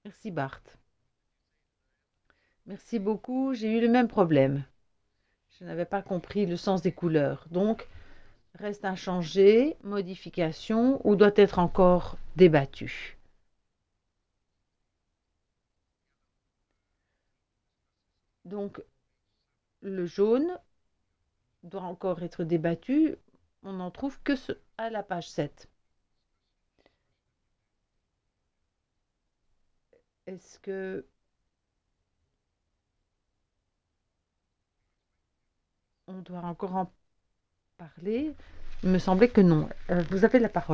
Merci Bart. Merci beaucoup. J'ai eu le même problème. Je n'avais pas compris le sens des couleurs. Donc, reste inchangé, modification ou doit être encore débattu. Donc, le jaune doit encore être débattu. On n'en trouve que à la page 7. Est-ce que on doit encore en parler? Il me semblait que non. Vous avez la parole.